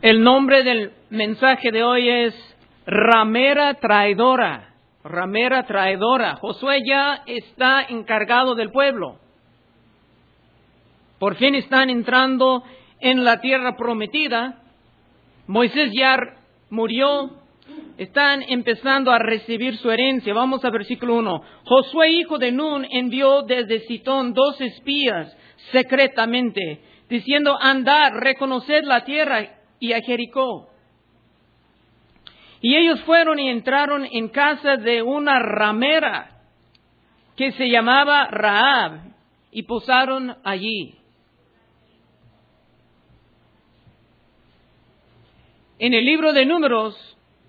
El nombre del mensaje de hoy es ramera traidora. Ramera traidora. Josué ya está encargado del pueblo. Por fin están entrando en la tierra prometida. Moisés ya murió. Están empezando a recibir su herencia. Vamos a versículo 1. Josué, hijo de Nun, envió desde Sitón 2 espías secretamente, diciendo: andad, reconoced la tierra y a Jericó. Y ellos fueron y entraron en casa de una ramera que se llamaba Rahab, y posaron allí. En el libro de Números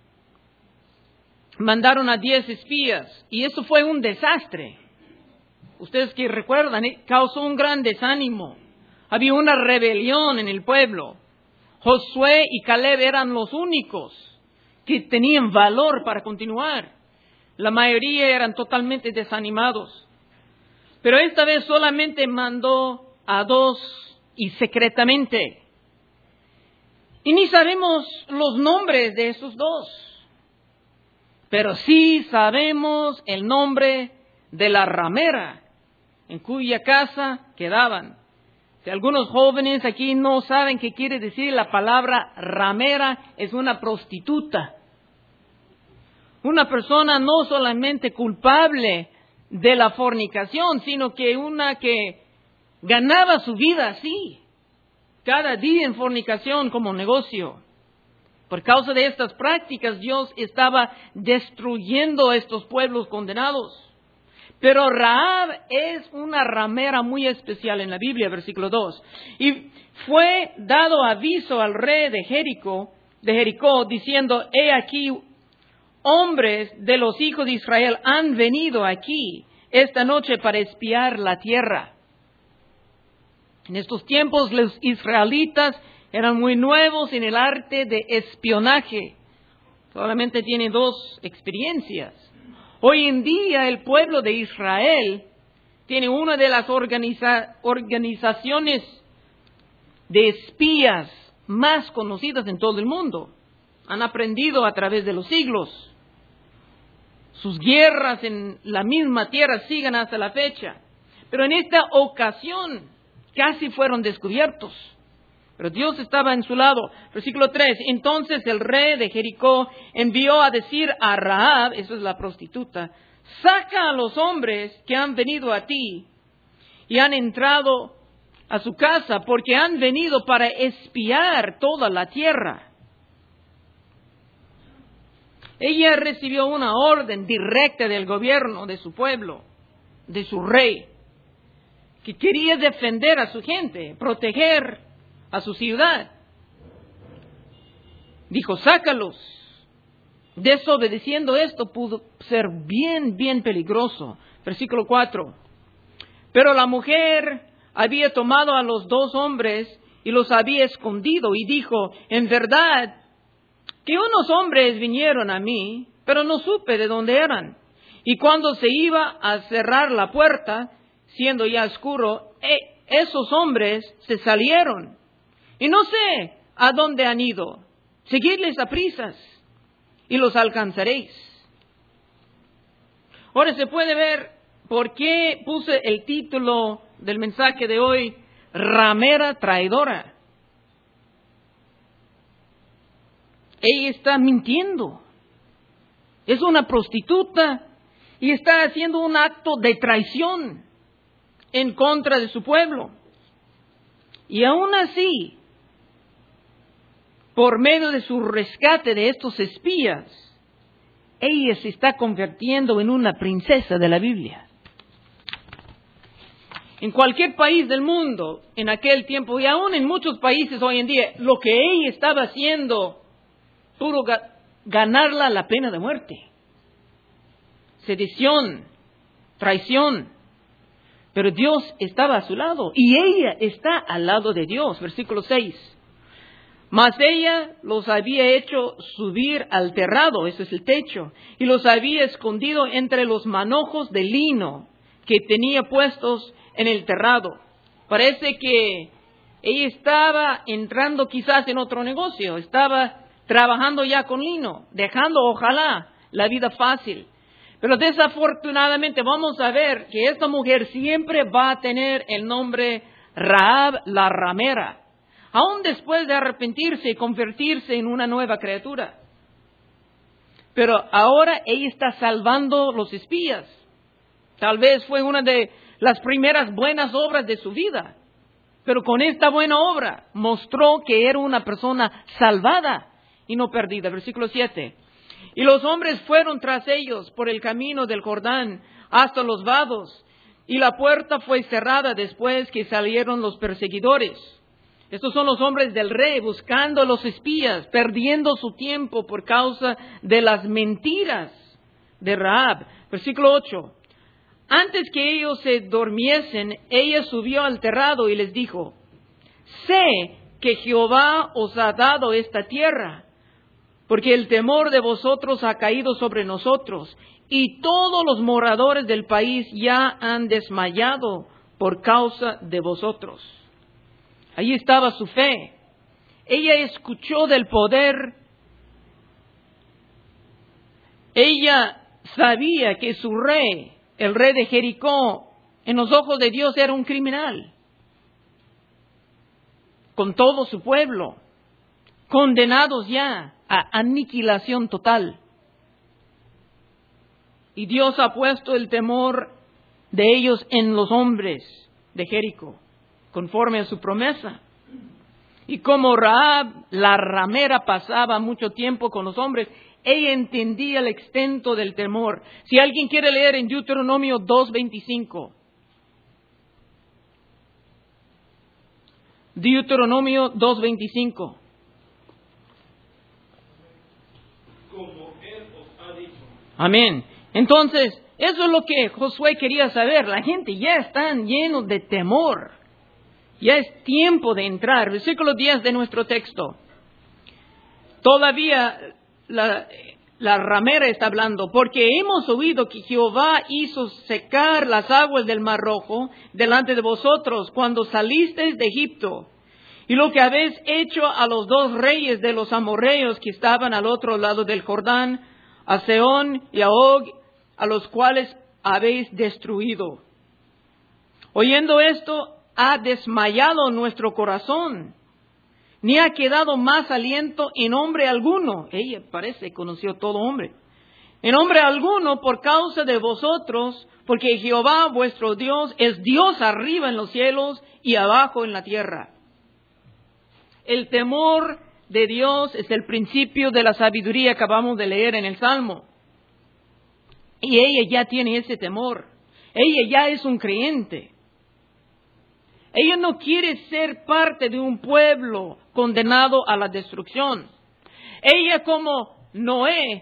mandaron a 10 espías, y eso fue un desastre. Ustedes que recuerdan, causó un gran desánimo. Había una rebelión en el pueblo. Josué y Caleb eran los únicos que tenían valor para continuar. La mayoría eran totalmente desanimados. Pero esta vez solamente mandó a 2 y secretamente. Y ni sabemos los nombres de esos 2. Pero sí sabemos el nombre de la ramera en cuya casa quedaban. Si algunos jóvenes aquí no saben qué quiere decir la palabra ramera, es una prostituta. Una persona no solamente culpable de la fornicación, sino que una que ganaba su vida así, cada día en fornicación como negocio. Por causa de estas prácticas, Dios estaba destruyendo a estos pueblos condenados. Pero Rahab es una ramera muy especial en la Biblia, versículo 2. Y fue dado aviso al rey de Jericó, diciendo: he aquí, hombres de los hijos de Israel han venido aquí esta noche para espiar la tierra. En estos tiempos los israelitas eran muy nuevos en el arte de espionaje. Solamente tienen 2 experiencias. Hoy en día el pueblo de Israel tiene una de las organizaciones de espías más conocidas en todo el mundo. Han aprendido a través de los siglos. Sus guerras en la misma tierra siguen hasta la fecha. Pero en esta ocasión casi fueron descubiertos. Pero Dios estaba en su lado. Versículo 3. Entonces el rey de Jericó envió a decir a Rahab, eso es la prostituta: saca a los hombres que han venido a ti y han entrado a su casa, porque han venido para espiar toda la tierra. Ella recibió una orden directa del gobierno de su pueblo, de su rey, que quería defender a su gente, proteger a su ciudad. Dijo: sácalos. Desobedeciendo esto pudo ser bien peligroso. Versículo 4. Pero la mujer había tomado a los 2 hombres y los había escondido, y dijo: en verdad que unos hombres vinieron a mí, pero no supe de dónde eran. Y cuando se iba a cerrar la puerta, siendo ya oscuro, esos hombres se salieron. Y no sé a dónde han ido. Seguidles a prisas y los alcanzaréis. Ahora se puede ver por qué puse el título del mensaje de hoy: ramera traidora. Ella está mintiendo. Es una prostituta y está haciendo un acto de traición en contra de su pueblo. Y aún así, por medio de su rescate de estos espías, ella se está convirtiendo en una princesa de la Biblia. En cualquier país del mundo, en aquel tiempo, y aún en muchos países hoy en día, lo que ella estaba haciendo, puro ganarla la pena de muerte. Sedición, traición. Pero Dios estaba a su lado, y ella está al lado de Dios. Versículo 6. Mas ella los había hecho subir al terrado, ese es el techo, y los había escondido entre los manojos de lino que tenía puestos en el terrado. Parece que Ella estaba entrando quizás en otro negocio, estaba trabajando ya con lino, dejando ojalá la vida fácil. Pero desafortunadamente vamos a ver que esta mujer siempre va a tener el nombre Rahab la ramera, aún después de arrepentirse y convertirse en una nueva criatura. Pero ahora ella está salvando los espías. Tal vez fue una de las primeras buenas obras de su vida. Pero con esta buena obra mostró que era una persona salvada y no perdida. Versículo 7. Y los hombres fueron tras ellos por el camino del Jordán hasta los vados, y la puerta fue cerrada después que salieron los perseguidores. Estos son los hombres del rey buscando a los espías, perdiendo su tiempo por causa de las mentiras de Rahab. Versículo 8. Antes que ellos se durmiesen, ella subió al terrado y les dijo: sé que Jehová os ha dado esta tierra, porque el temor de vosotros ha caído sobre nosotros, y todos los moradores del país ya han desmayado por causa de vosotros. Allí estaba su fe. Ella escuchó del poder. Ella sabía que su rey, el rey de Jericó, en los ojos de Dios era un criminal, con todo su pueblo, condenados ya a aniquilación total. Y Dios ha puesto el temor de ellos en los hombres de Jericó, conforme a su promesa. Y como Rahab, la ramera, pasaba mucho tiempo con los hombres, ella entendía el extento del temor. Si alguien quiere leer en Deuteronomio 2:25. Deuteronomio 2:25. Como él os ha dicho. Amén. Entonces, eso es lo que Josué quería saber. La gente ya están llenos de temor. Ya es tiempo de entrar. Versículo 10 de nuestro texto. Todavía la ramera está hablando, porque hemos oído que Jehová hizo secar las aguas del Mar Rojo delante de vosotros cuando salisteis de Egipto, y lo que habéis hecho a los dos reyes de los amorreos que estaban al otro lado del Jordán, a Sehón y a Og, a los cuales habéis destruido. Oyendo esto, ha desmayado nuestro corazón, ni ha quedado más aliento en hombre alguno. Ella parece conoció todo hombre. En hombre alguno por causa de vosotros, porque Jehová vuestro Dios es Dios arriba en los cielos y abajo en la tierra. El temor de Dios es el principio de la sabiduría que acabamos de leer en el Salmo. Y ella ya tiene ese temor. Ella ya es un creyente. Ella no quiere ser parte de un pueblo condenado a la destrucción. Ella como Noé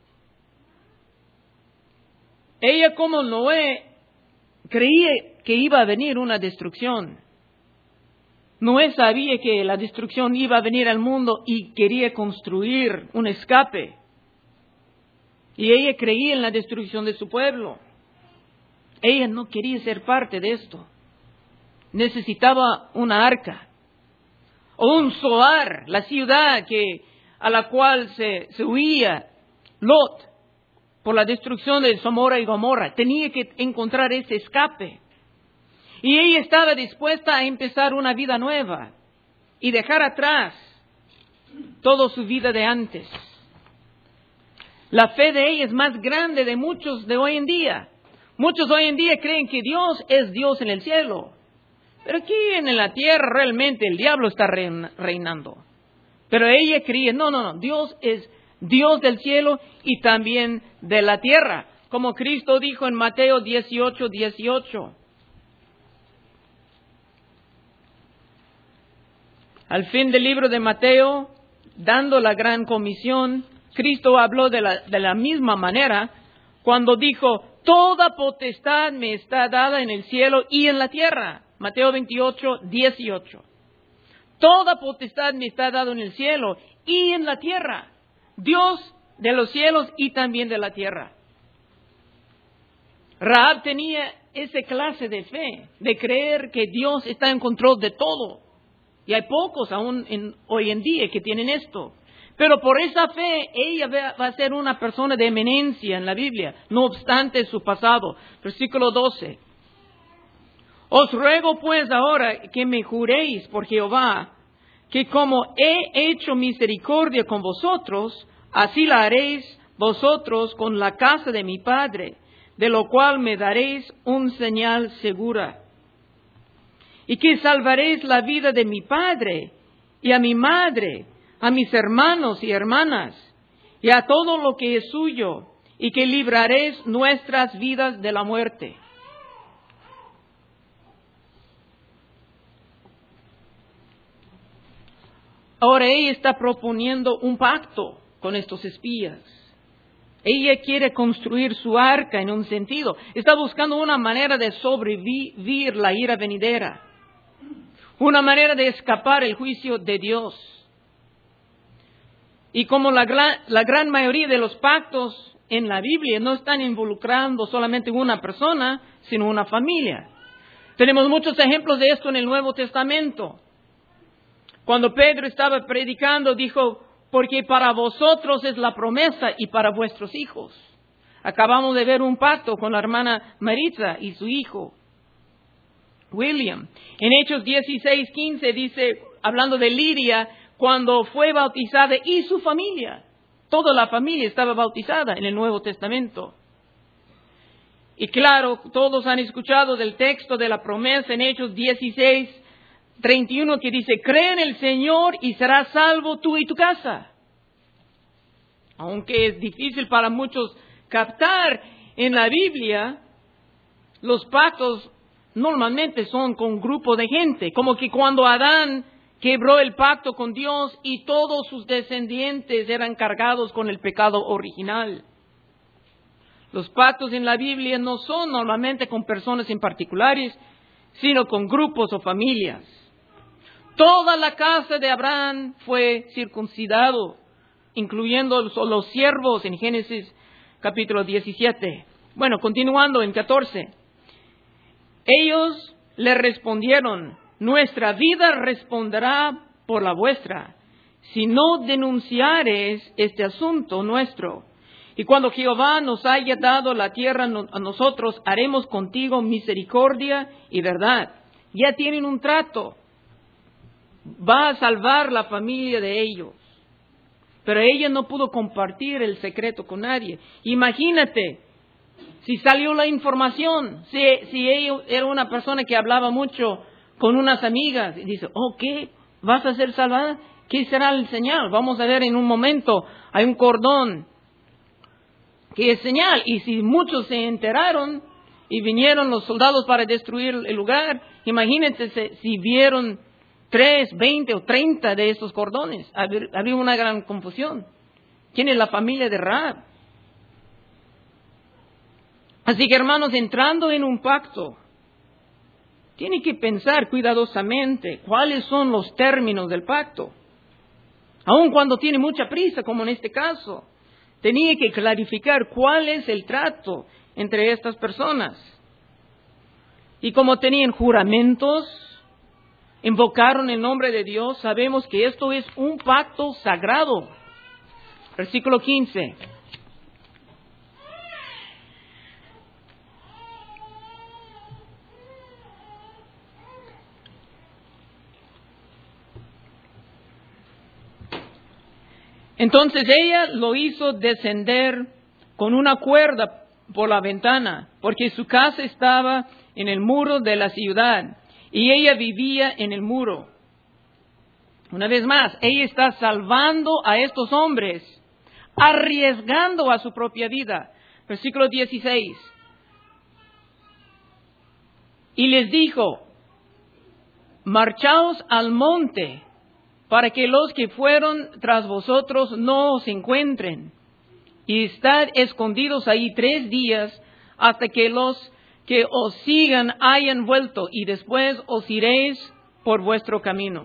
creía que iba a venir una destrucción. Noé sabía que la destrucción iba a venir al mundo y quería construir un escape. Y ella creía en la destrucción de su pueblo. Ella no quería ser parte de esto. Necesitaba una arca. O un Zoar, la ciudad a la cual se huía Lot por la destrucción de Sodoma y Gomorra. Tenía que encontrar ese escape. Y ella estaba dispuesta a empezar una vida nueva y dejar atrás toda su vida de antes. La fe de ella es más grande de muchos de hoy en día. Muchos hoy en día creen que Dios es Dios en el cielo. Pero aquí en la tierra realmente el diablo está reinando. Pero ella creía, no, Dios es Dios del cielo y también de la tierra. Como Cristo dijo en Mateo 18:18. Al fin del libro de Mateo, dando la gran comisión, Cristo habló de la misma manera cuando dijo: toda potestad me está dada en el cielo y en la tierra. Mateo 28:18. Toda potestad me está dada en el cielo y en la tierra. Dios de los cielos y también de la tierra. Rahab tenía esa clase de fe, de creer que Dios está en control de todo. Y hay pocos aún hoy en día que tienen esto. Pero por esa fe, ella va a ser una persona de eminencia en la Biblia, no obstante su pasado. Versículo 12. Os ruego pues ahora que me juréis por Jehová, que como he hecho misericordia con vosotros, así la haréis vosotros con la casa de mi padre, de lo cual me daréis un señal segura. Y que salvaréis la vida de mi padre y a mi madre, a mis hermanos y hermanas, y a todo lo que es suyo, y que libraréis nuestras vidas de la muerte. Ahora ella está proponiendo un pacto con estos espías. Ella quiere construir su arca en un sentido. Está buscando una manera de sobrevivir la ira venidera. Una manera de escapar el juicio de Dios. Y como la gran mayoría de los pactos en la Biblia no están involucrando solamente una persona, sino una familia. Tenemos muchos ejemplos de esto en el Nuevo Testamento. Cuando Pedro estaba predicando, dijo, porque para vosotros es la promesa y para vuestros hijos. Acabamos de ver un pacto con la hermana Maritza y su hijo, William. En Hechos 16:15 dice, hablando de Lidia, cuando fue bautizada y su familia. Toda la familia estaba bautizada en el Nuevo Testamento. Y claro, todos han escuchado del texto de la promesa en Hechos 16:31 que dice, cree en el Señor y serás salvo tú y tu casa. Aunque es difícil para muchos captar en la Biblia, los pactos normalmente son con grupo de gente, como que cuando Adán quebró el pacto con Dios y todos sus descendientes eran cargados con el pecado original. Los pactos en la Biblia no son normalmente con personas en particulares, sino con grupos o familias. Toda la casa de Abraham fue circuncidado, incluyendo los siervos en Génesis capítulo 17. Bueno, continuando en 14. Ellos le respondieron, nuestra vida responderá por la vuestra, si no denunciares este asunto nuestro. Y cuando Jehová nos haya dado la tierra a nosotros, haremos contigo misericordia y verdad. Ya tienen un trato. Va a salvar la familia de ellos. Pero ella no pudo compartir el secreto con nadie. Imagínate, si salió la información, si ella era una persona que hablaba mucho con unas amigas y dice, ¿qué? ¿Vas a ser salvada? ¿Qué será el señal? Vamos a ver en un momento, hay un cordón que es señal. Y si muchos se enteraron y vinieron los soldados para destruir el lugar, imagínense si vieron 3, 20 o 30 de estos cordones. Habría una gran confusión. ¿Quién es la familia de Rahab? Así que hermanos, entrando en un pacto, tiene que pensar cuidadosamente cuáles son los términos del pacto. Aun cuando tiene mucha prisa, como en este caso, tenía que clarificar cuál es el trato entre estas personas. Y como tenían juramentos, invocaron el nombre de Dios, sabemos que esto es un pacto sagrado. Versículo 15. Entonces ella lo hizo descender con una cuerda por la ventana, porque su casa estaba en el muro de la ciudad y ella vivía en el muro. Una vez más, ella está salvando a estos hombres, arriesgando a su propia vida. Versículo 16. Y les dijo, marchaos al monte, para que los que fueron tras vosotros no os encuentren, y estad escondidos ahí 3 días, hasta que los que os sigan hayan vuelto, y después os iréis por vuestro camino.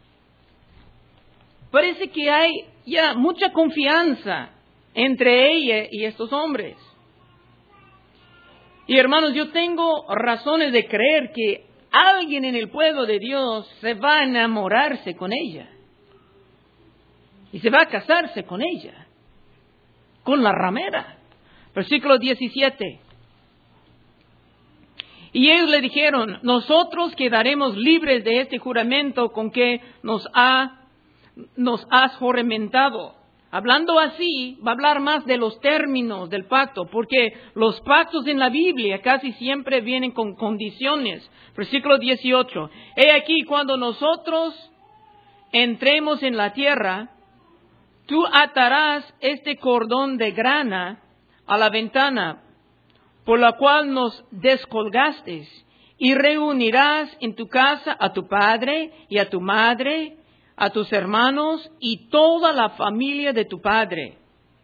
Parece que hay ya mucha confianza entre ella y estos hombres. Y hermanos, yo tengo razones de creer que alguien en el pueblo de Dios se va a enamorarse con ella. Y se va a casarse con ella. Con la ramera. Versículo 17. Y ellos le dijeron, nosotros quedaremos libres de este juramento con que nos has juramentado. Hablando así, va a hablar más de los términos del pacto, porque los pactos en la Biblia casi siempre vienen con condiciones. Versículo 18. He aquí, cuando nosotros entremos en la tierra, tú atarás este cordón de grana a la ventana, por la cual nos descolgaste, y reunirás en tu casa a tu padre y a tu madre, a tus hermanos y toda la familia de tu padre.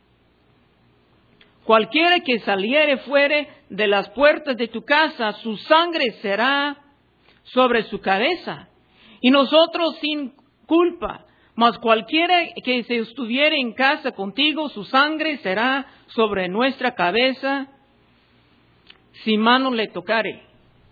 Cualquiera que saliere fuere de las puertas de tu casa, su sangre será sobre su cabeza, y nosotros sin culpa. Mas cualquiera que se estuviere en casa contigo, su sangre será sobre nuestra cabeza, si mano le tocare.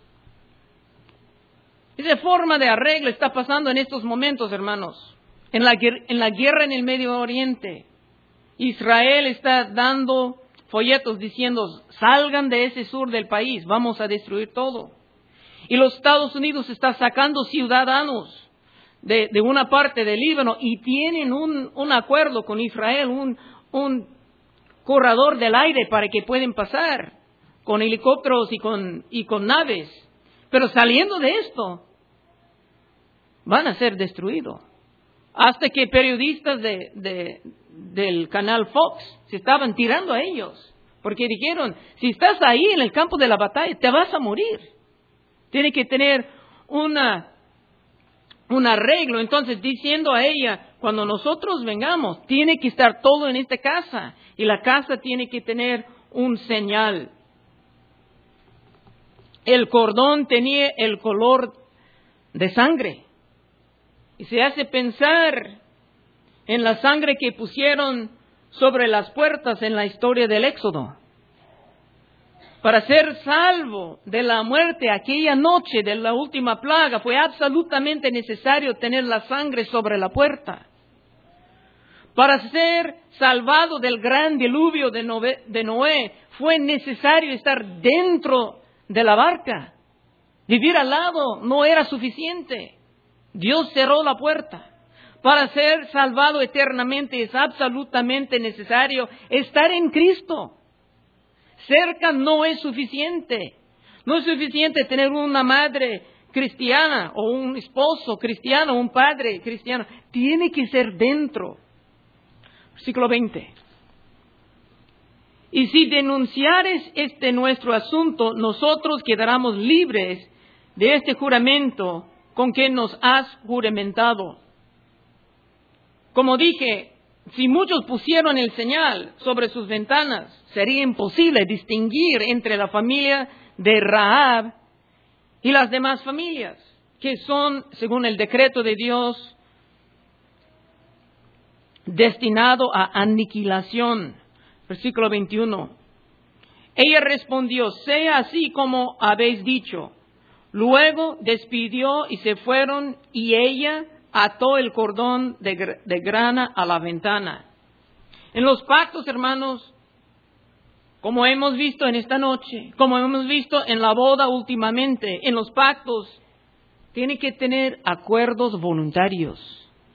Esa forma de arreglo está pasando en estos momentos, hermanos. En la guerra en el Medio Oriente, Israel está dando folletos diciendo, salgan de ese sur del país, vamos a destruir todo. Y los Estados Unidos está sacando ciudadanos de una parte del Líbano y tienen un acuerdo con Israel, un corredor del aire para que puedan pasar con helicópteros y con naves. Pero saliendo de esto, van a ser destruidos. Hasta que periodistas del canal Fox se estaban tirando a ellos. Porque dijeron, si estás ahí en el campo de la batalla, te vas a morir. Tiene que tener un arreglo. Entonces, diciendo a ella, cuando nosotros vengamos, tiene que estar todo en esta casa. Y la casa tiene que tener un señal. El cordón tenía el color de sangre. Y se hace pensar en la sangre que pusieron sobre las puertas en la historia del Éxodo. Para ser salvo de la muerte aquella noche de la última plaga, fue absolutamente necesario tener la sangre sobre la puerta. Para ser salvado del gran diluvio de Noé, fue necesario estar dentro de la barca. Vivir al lado no era suficiente. Dios cerró la puerta. Para ser salvado eternamente es absolutamente necesario estar en Cristo. Cerca no es suficiente. No es suficiente tener una madre cristiana o un esposo cristiano, un padre cristiano. Tiene que ser dentro. Versículo 20. Y si denunciares este nuestro asunto, nosotros quedaremos libres de este juramento con que nos has juramentado. Como dije, si muchos pusieron el señal sobre sus ventanas, sería imposible distinguir entre la familia de Rahab y las demás familias, que son, según el decreto de Dios, destinado a aniquilación. Versículo 21. Ella respondió, sea así como habéis dicho. Luego despidió y se fueron, y ella ató el cordón de grana a la ventana. En los pactos, hermanos, como hemos visto en esta noche, como hemos visto en la boda últimamente, en los pactos, tiene que tener acuerdos voluntarios.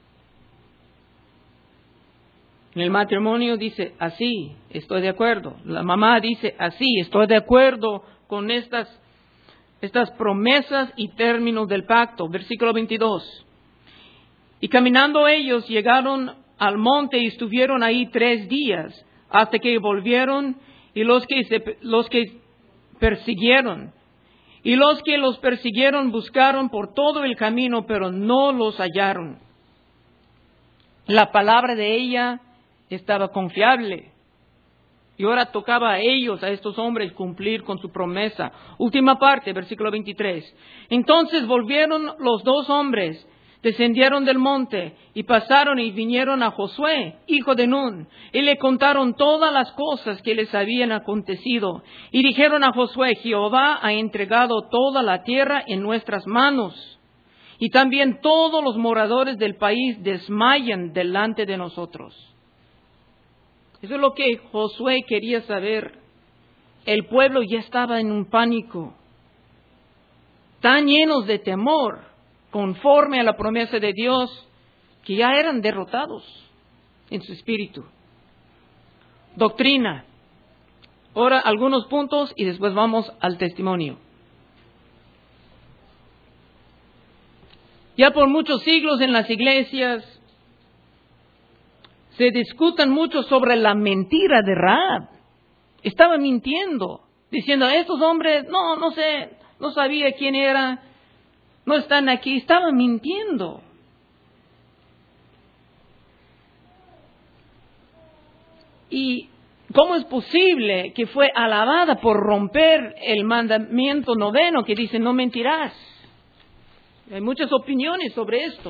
En el matrimonio dice, así, estoy de acuerdo. La mamá dice, así, estoy de acuerdo con estas promesas y términos del pacto. Versículo 22. Y caminando ellos llegaron al monte y estuvieron ahí 3 días, hasta que volvieron, y los que persiguieron. Y los que los persiguieron buscaron por todo el camino, pero no los hallaron. La palabra de ella estaba confiable. Y ahora tocaba a ellos, a estos hombres, cumplir con su promesa. Última parte, versículo 23. Entonces volvieron los 2 hombres descendieron del monte y pasaron y vinieron a Josué, hijo de Nun, y le contaron todas las cosas que les habían acontecido. Y dijeron a Josué: Jehová ha entregado toda la tierra en nuestras manos, y también todos los moradores del país desmayan delante de nosotros. Eso es lo que Josué quería saber. El pueblo ya estaba en un pánico, tan llenos de temor, conforme a la promesa de Dios, que ya eran derrotados en su espíritu. Doctrina. Ahora algunos puntos y después vamos al testimonio. Ya por muchos siglos en las iglesias se discutan mucho sobre la mentira de Rahab. Estaba mintiendo, diciendo: estos hombres, no sé, no sabía quién era, no están aquí. Estaba mintiendo. ¿Y cómo es posible que fue alabada por romper el mandamiento 9 que dice: no mentirás? Hay muchas opiniones sobre esto.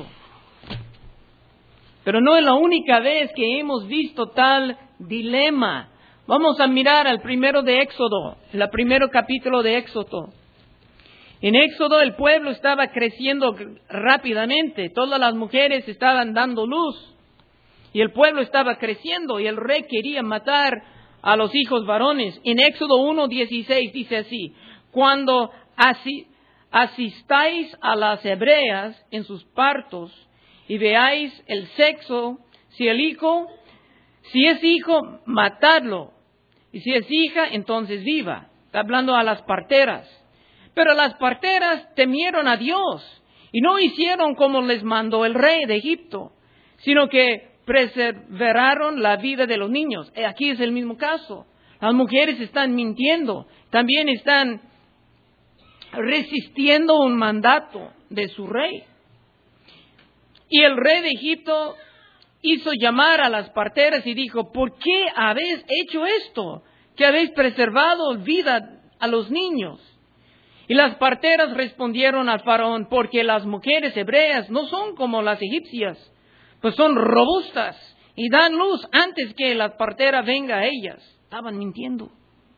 Pero no es la única vez que hemos visto tal dilema. Vamos a mirar al primero de Éxodo, el primer capítulo de Éxodo. En Éxodo el pueblo estaba creciendo rápidamente, todas las mujeres estaban dando luz, y el pueblo estaba creciendo, y el rey quería matar a los hijos varones. En Éxodo 1:16 dice así: cuando asistáis a las hebreas en sus partos, y veáis el sexo, si es hijo, matadlo. Y si es hija, entonces viva. Está hablando a las parteras. Pero las parteras temieron a Dios y no hicieron como les mandó el rey de Egipto, sino que preservaron la vida de los niños. Aquí es el mismo caso. Las mujeres están mintiendo, también están resistiendo un mandato de su rey. Y el rey de Egipto hizo llamar a las parteras y dijo: ¿por qué habéis hecho esto? Que habéis preservado vida a los niños. Y las parteras respondieron al faraón: porque las mujeres hebreas no son como las egipcias, pues son robustas y dan luz antes que la partera venga a ellas. Estaban mintiendo.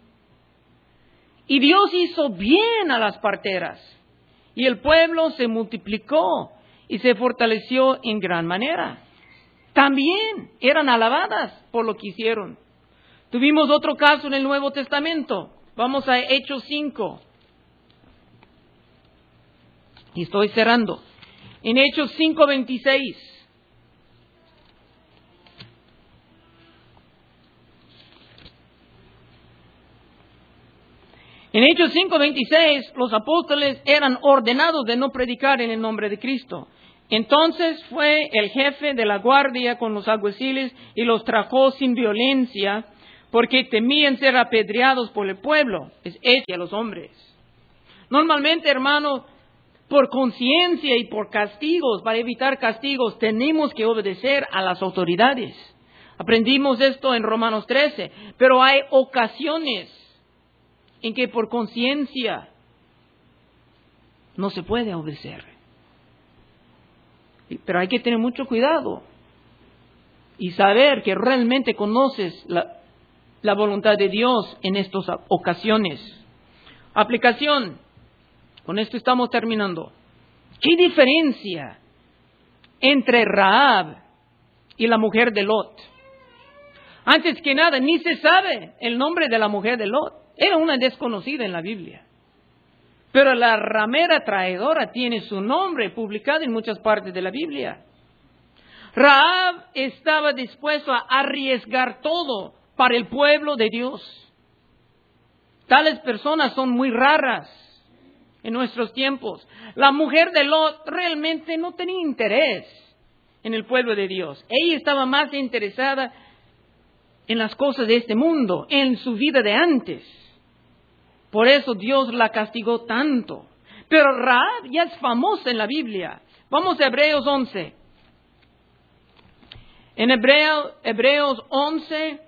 Y Dios hizo bien a las parteras, y el pueblo se multiplicó y se fortaleció en gran manera. También eran alabadas por lo que hicieron. Tuvimos otro caso en el Nuevo Testamento. Vamos a Hechos 5. Y estoy cerrando. En Hechos 5:26. En Hechos 5:26, los apóstoles eran ordenados de no predicar en el nombre de Cristo. Entonces fue el jefe de la guardia con los alguaciles y los trajo sin violencia, porque temían ser apedreados por el pueblo. Es hecho a los hombres. Normalmente, hermano, por conciencia y por castigos, para evitar castigos, tenemos que obedecer a las autoridades. Aprendimos esto en Romanos 13, pero hay ocasiones en que por conciencia no se puede obedecer. Pero hay que tener mucho cuidado y saber que realmente conoces la voluntad de Dios en estas ocasiones. Aplicación. Con esto estamos terminando. ¿Qué diferencia entre Rahab y la mujer de Lot? Antes que nada, ni se sabe el nombre de la mujer de Lot. Era una desconocida en la Biblia. Pero la ramera traidora tiene su nombre publicado en muchas partes de la Biblia. Rahab estaba dispuesto a arriesgar todo para el pueblo de Dios. Tales personas son muy raras en nuestros tiempos. La mujer de Lot realmente no tenía interés en el pueblo de Dios. Ella estaba más interesada en las cosas de este mundo, en su vida de antes. Por eso Dios la castigó tanto. Pero Rahab ya es famosa en la Biblia. Vamos a Hebreos 11. En Hebreos 11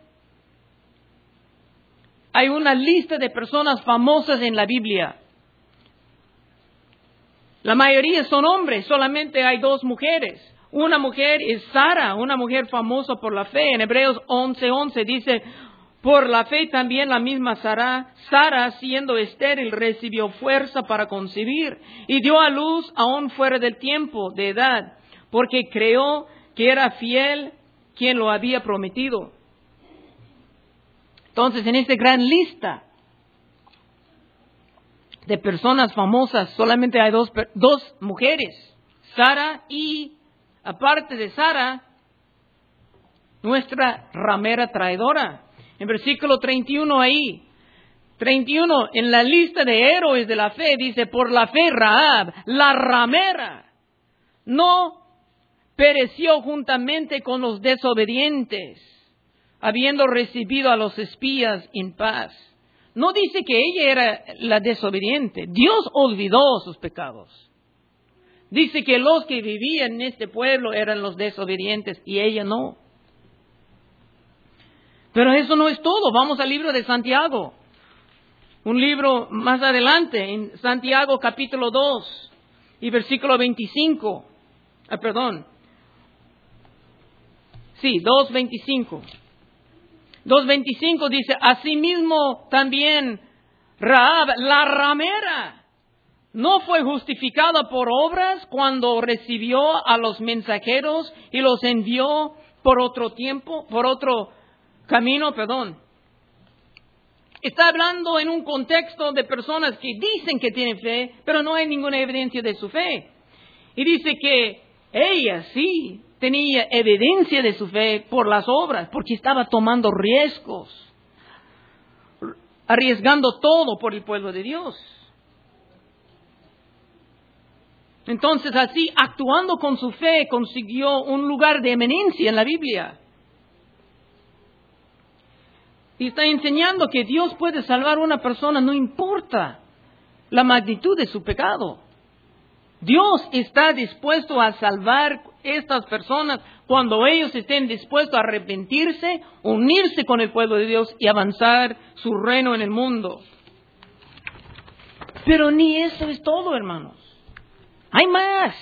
hay una lista de personas famosas en la Biblia. La mayoría son hombres, solamente hay 2 mujeres. Una mujer es Sara, una mujer famosa por la fe. En Hebreos 11:11 dice, por la fe también la misma Sara, siendo estéril, recibió fuerza para concebir y dio a luz aún fuera del tiempo de edad, porque creyó que era fiel quien lo había prometido. Entonces, en esta gran lista de personas famosas, solamente hay dos mujeres, Sara y, aparte de Sara, nuestra ramera traidora. En versículo 31 ahí, 31, en la lista de héroes de la fe, dice, por la fe Rahab, la ramera, no pereció juntamente con los desobedientes, habiendo recibido a los espías en paz. No dice que ella era la desobediente. Dios olvidó sus pecados. Dice que los que vivían en este pueblo eran los desobedientes y ella no. Pero eso no es todo. Vamos al libro de Santiago. Un libro más adelante, en Santiago capítulo 2 y versículo 25. 2:25. 2:25 dice, asimismo también Rahab, la ramera, no fue justificada por obras cuando recibió a los mensajeros y los envió por otro camino. Está hablando en un contexto de personas que dicen que tienen fe, pero no hay ninguna evidencia de su fe. Y dice que ella sí tenía evidencia de su fe por las obras, porque estaba tomando riesgos, arriesgando todo por el pueblo de Dios. Entonces, así, actuando con su fe, consiguió un lugar de eminencia en la Biblia. Y está enseñando que Dios puede salvar a una persona, no importa la magnitud de su pecado. Dios está dispuesto a salvar estas personas cuando ellos estén dispuestos a arrepentirse, unirse con el pueblo de Dios y avanzar su reino en el mundo. Pero ni eso es todo, hermanos. Hay más.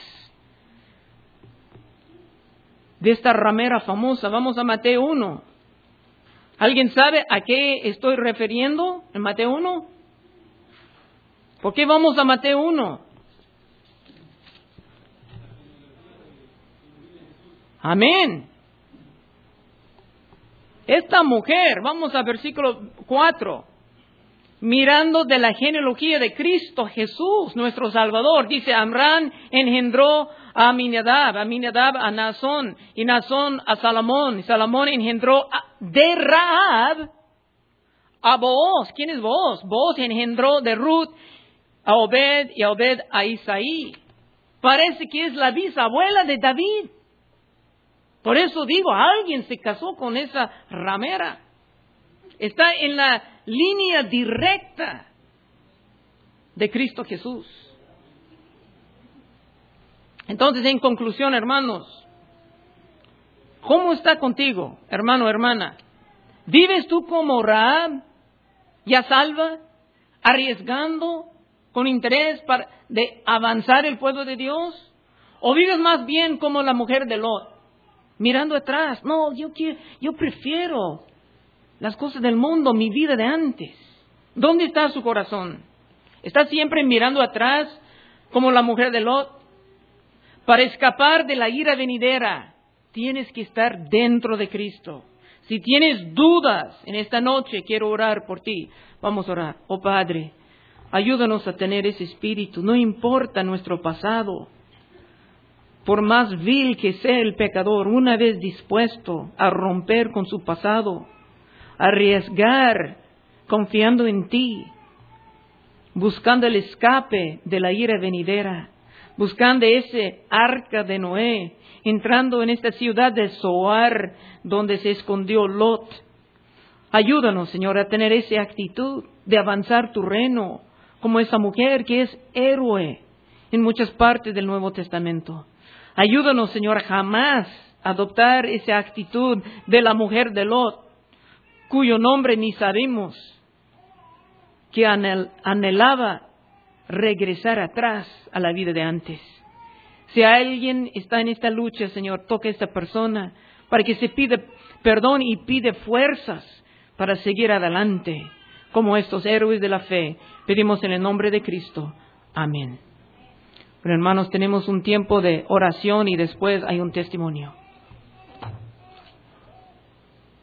De esta ramera famosa, vamos a Mateo 1. ¿Alguien sabe a qué estoy refiriendo en Mateo 1? ¿Por qué vamos a Mateo 1? Amén. Esta mujer, vamos a versículo 4, mirando de la genealogía de Cristo Jesús, nuestro Salvador, dice, Amram engendró a Aminadab a Naasón, y Naasón a Salomón, y Salomón engendró de Rahab a Booz. ¿Quién es Booz? Booz engendró de Ruth a Obed, y a Obed a Isaí. Parece que es la bisabuela de David. Por eso digo, alguien se casó con esa ramera. Está en la línea directa de Cristo Jesús. Entonces, en conclusión, hermanos, ¿cómo está contigo, hermano, hermana? ¿Vives tú como Rahab, ya salva, arriesgando con interés de avanzar el pueblo de Dios? ¿O vives más bien como la mujer de Lot, mirando atrás? No, yo prefiero las cosas del mundo, mi vida de antes. ¿Dónde está su corazón? ¿Está siempre mirando atrás como la mujer de Lot? Para escapar de la ira venidera, tienes que estar dentro de Cristo. Si tienes dudas en esta noche, quiero orar por ti. Vamos a orar. Oh Padre, ayúdanos a tener ese espíritu. No importa nuestro pasado. Por más vil que sea el pecador, una vez dispuesto a romper con su pasado, arriesgar, confiando en ti, buscando el escape de la ira venidera, buscando ese arca de Noé, entrando en esta ciudad de Zoar, donde se escondió Lot. Ayúdanos, Señor, a tener esa actitud de avanzar tu reino, como esa mujer que es héroe en muchas partes del Nuevo Testamento. Ayúdanos, Señor, jamás adoptar esa actitud de la mujer de Lot, cuyo nombre ni sabemos, que anhelaba regresar atrás a la vida de antes. Si alguien está en esta lucha, Señor, toca a esta persona para que se pida perdón y pide fuerzas para seguir adelante como estos héroes de la fe. Pedimos en el nombre de Cristo. Amén. Pero hermanos, tenemos un tiempo de oración y después hay un testimonio.